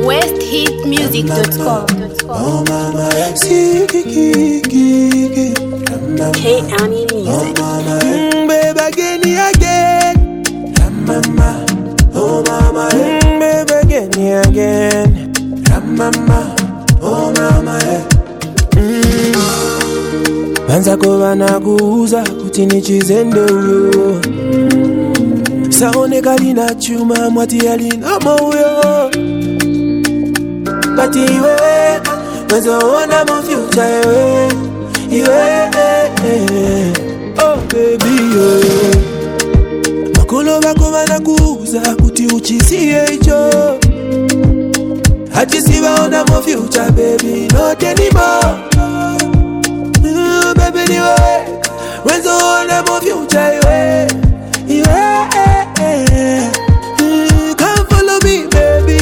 westhitmusic.com. Oh mama, K-Annie Music. baby again. Mama, oh mama, baby again. Mama, oh mama, Banza kovana kuuza kuti nichizende uyo. Saoneka lina chuma mwati alina moyo. But iwe Mazoona mo future iwe oh baby makolo bako banakuuza kuti uchisie icho hati sibaona mo future baby not anymore baby niwe Mazoona mo future iwe come follow me baby.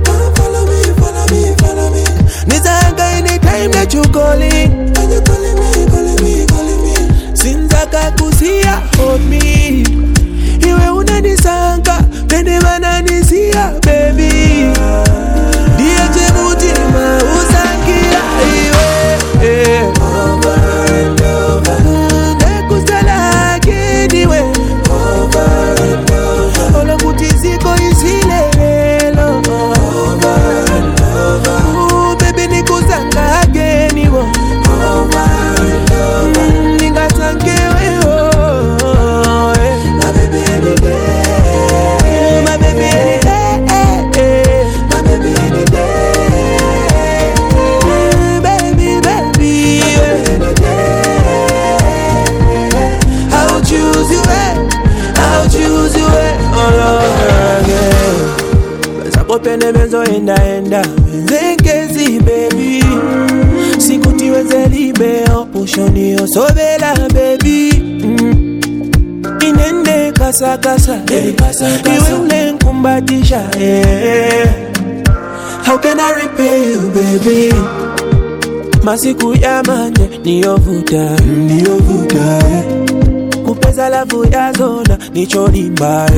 Anytime that you calling, and you calling me. Since I kusia hold me, iwe unanisanka, pende mananisia baby. Diye mutima usangira iwe. Over and over, nekustala kediwe. Over and over, olo kutiziko isilelo. Over and over. Pende benzo enda Zenkezi baby Sikuti weze libe Opushoni osobela baby Inende kasa Iwe ule nkumbatisha How can I repay you baby Masiku ya manje Niyovuta Kupeza lavu ya zona Nicholimba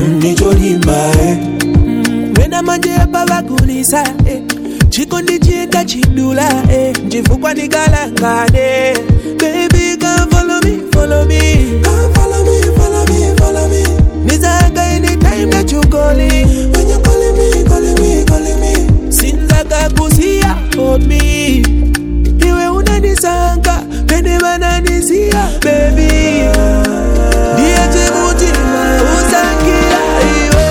Wena manje baba kulisa Chiko ndichienda chidula Njifukwa nikalangane Baby come follow me Come follow me Nizanga anytime that you calling When you calling me Sinzaka kusia hold me Iwe unanisanga Pende mananisia baby Diye mutima usangira iwe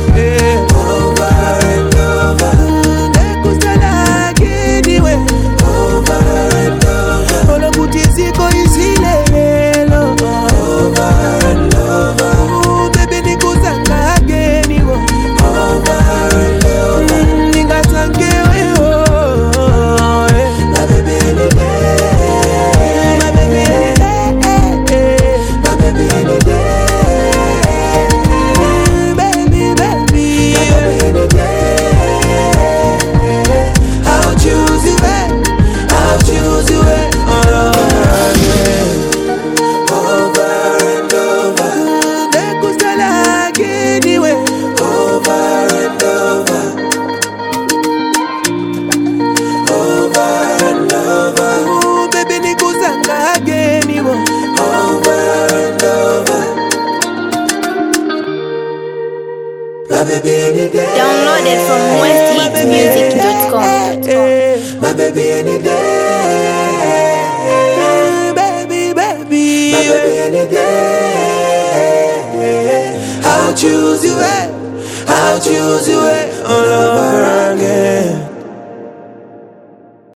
Downloaded from westhitmusic.com. My baby any day, baby, my baby any day. I'll choose you, oh